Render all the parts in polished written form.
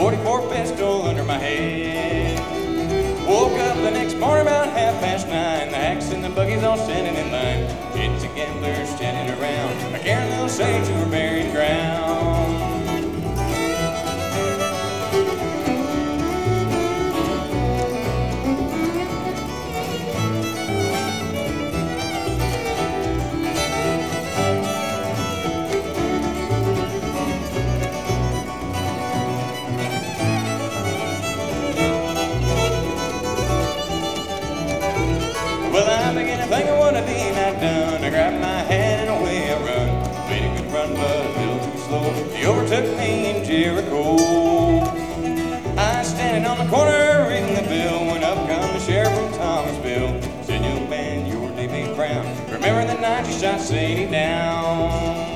44 pistol under my head. Woke up the next morning about 9:30. The hacks and the buggies all standing in line. Kids and gamblers standing around. I carry little saints who were burying ground. Well, I began to think of what I did not done. I grabbed my hat and away I run. Made a good run, but a little too slow. He overtook me in Jericho. I was standing on the corner reading the bill when up come the sheriff from Thomasville. Said, young man, your name ain't Brown. Remember the night you shot Sadie down.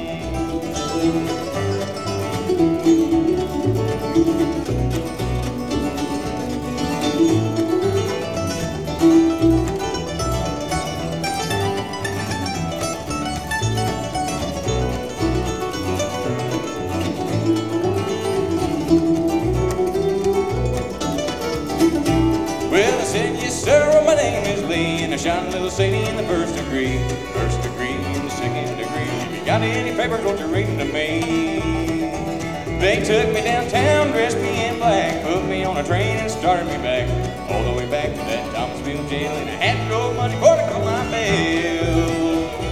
Well, I said, yes, sir, well, my name is Lee, and I shot a little Sadie in the first degree. First degree and the second degree. If you got any papers, won't you read them to me? They took me downtown, dressed me in black, put me on a train and started me back, all the way back to that Thomasville jail, and I had no money for to call my bail.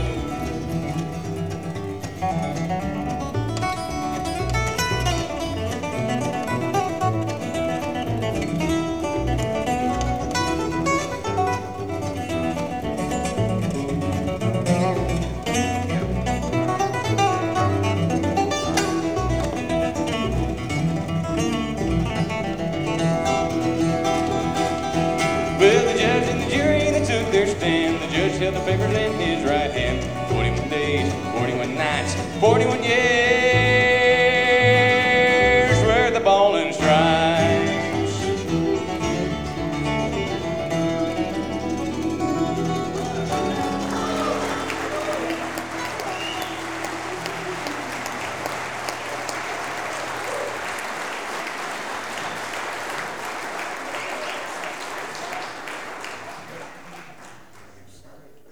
Well, the judge and the jury, they took their stand. The judge held the papers in his right hand. 41 days, 41 nights, 41 years.